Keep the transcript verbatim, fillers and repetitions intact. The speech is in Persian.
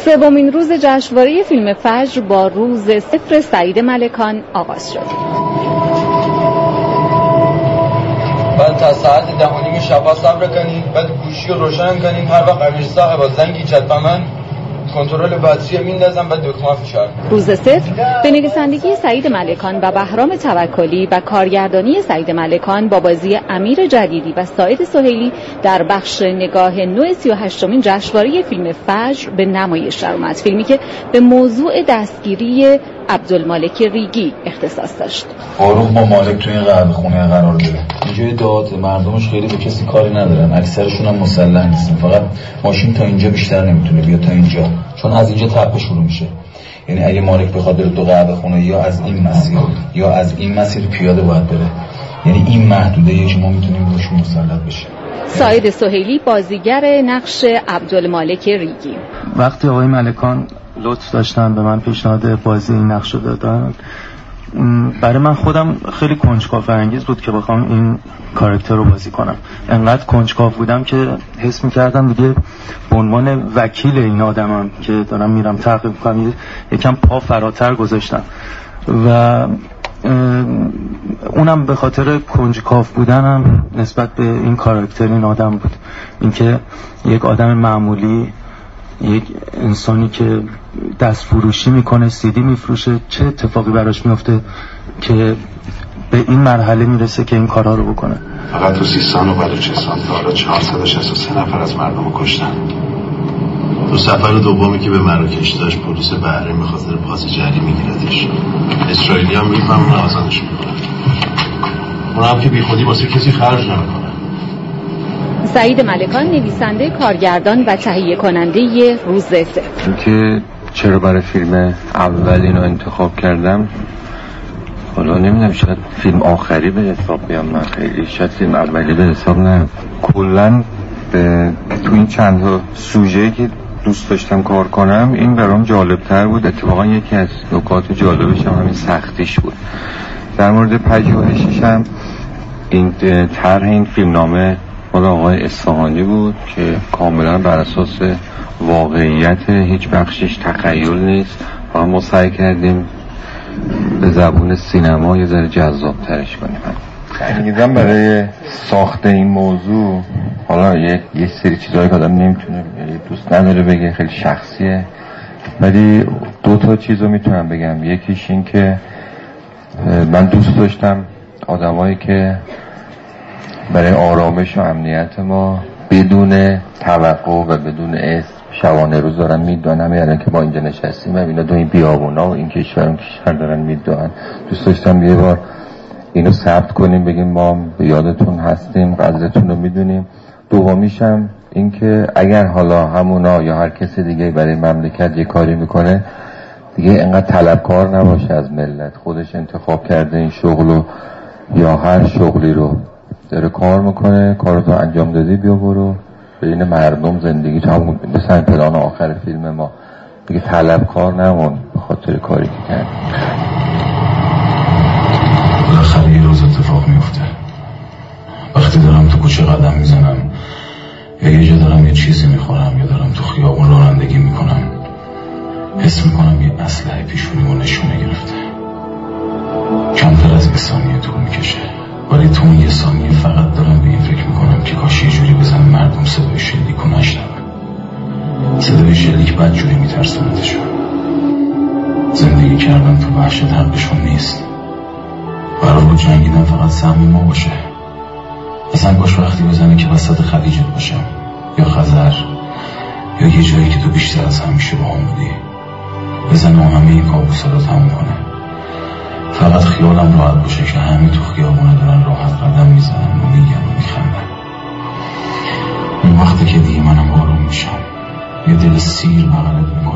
سومین روز جشنواره فیلم فجر با روز صفر سعید ملکان آغاز شد. بعد تا ساعت ده و نیم شب صبر کنید، بعد گوشی رو روشن کنید، هر وقت امیر صاحب زنگی زد به من کنترل باتری میندازم بعد دکمه فشار. روز صفر به نویسندگی سعید ملکان و بهرام توکلی و کارگردانی سعید ملکان با بازی امیر جدیدی و سعید سهیلی در بخش نگاه نو سی و هشتمین جشنواره فیلم فجر به نمایش درآمد. فیلمی که به موضوع دستگیری عبدالمالک ریگی اختصاص داشت. فاروق با مالک توی این قهوه خونه قرار داره. اینجای داد مردمش خیلی به کسی کاری ندارن، اکثرشون هم مسلح نیستن، فقط ماشین تا اینجا بیشتر نمیتونه بیاد تا اینجا، چون از اینجا تپه شروع میشه. یعنی اگه مالک بخواد بره تو قهوه خونه یا از این مسیر یا از این مسیر پیاده باید بره، یعنی این محدوده که ما میتونیم روش مسلط بشیم. سعید سهیلی بازیگر نقش عبدالمالک ریگی. وقتی آقای ملکان لطف داشتن به من پیشنهاد بازی این نقش رو دادن، برای من خودم خیلی کنجکاو فرانگیز بود که بخوام این کاراکتر رو بازی کنم. انقدر کنجکاو بودم که حس می‌کردم دیگه به عنوان وکیل این آدمم که دارم میرم تعقیب می‌کنم یکم پا فراتر گذاشتم و اونم به خاطر کنجکاو بودنم نسبت به این کاراکتر این آدم بود. اینکه یک آدم معمولی، یک انسانی که دست فروشی میکنه، سیدی میفروشه، چه اتفاقی براش میفته که به این مرحله میرسه که این کارها رو بکنه. فقط تو سیستان و بلوچستان تا حالا چهارصد و شصت و سه نفر از مردم رو کشتن. تو سفر دومی که به مراکش داشت پلیس بحرین به خاطر پاس جری میگیردش. اسرائیلی هم میفهمون آزادش میکنن. اون هم که بی خودی واسه کسی خرج نمیکنه. سعید ملکان نویسنده، کارگردان و تهیه کننده روز صفر. اینکه چرا برای فیلم اول اینو انتخاب کردم، حالا نمیدونم، شاید فیلم آخری به حساب بیام، من خیلی شاید فیلم اولی به حساب نه. کلا تو این چند تا سوژه‌ای که دوست داشتم کار کنم این برام جالب‌تر بود. اتفاقا یکی از نکات جالبش هم همین سختیش بود. در مورد پژوهشش هم این طرح این فیلمنامه مال آقای اصفهانی بود که کاملا بر اساس واقعیت، هیچ بخشش تخیل نیست و ما سعی کردیم به زبون سینما یه ذره جذاب ترش کنیم. میگم برای ساخت این موضوع حالا یه, یه سری چیزایی که آدم نمیتونه، دوست نداره بگه، خیلی شخصیه، ولی دو تا چیزو میتونم بگم. یکیش این که من دوست داشتم آدمایی که برای آرامش و امنیت ما بدون توقع و بدون اسم شبانه روز دارن میدونن. یعنی که ما اینجا نشستیم اینا دو این بیابونا و این کشور اون کشور دارن میدونن. دوست داشتم یه بار اینو ثبت کنیم، بگیم ما به یادتون هستیم، قدرتون رو میدونیم. دومیشم این که اگر حالا همونا یا هر کسی دیگه برای مملکت یه کاری میکنه دیگه اینقدر طلبکار نباشه از ملت، خودش انتخاب کرده این شغلو یا هر شغلی رو داره کار میکنه، کارتو انجام دادی بیا برو بین مردم زندگی تو همون مثلا پلان آخر فیلم ما دیگه طلبکار نمون به خاطر کاری که کردی. بالاخره یه روز اتفاق میفته. وقتی دارم تو کوچه قدم میزنم یا یه جا دارم یه چیزی میخورم یا دارم تو خیابون رانندگی میکنم، حس میکنم یه اسلحه پیشونیمو نشونه گرفته. کمتر از یه ثانیه طول میکشه، ولی تو اون یه ثانیه فقط دارم به این فکر میکنم که کاش یه جوری بزنم مردم صدای شلیک رو نشنون. صدای شلیک بد جوری میترسوندشون. زندگی کردن تو وحشت حقشون نیست. قرار بود جنگیدن فقط سهم ما باشه. اصلا باش وقتی بزنه که وسط خلیجت باشم یا خزر یا یه جایی که تو بیشتر از همیشه با هم بودی، بزنه و همه این کابوسا رو تموم کنه. فقط خیالم راحت باشه که همه تو خیابونه دارن راحت قدم میزنن و میگن و میخندن. اون وقتی که دیگه منم آروم میشم، یه دل سیر بغلت میکنم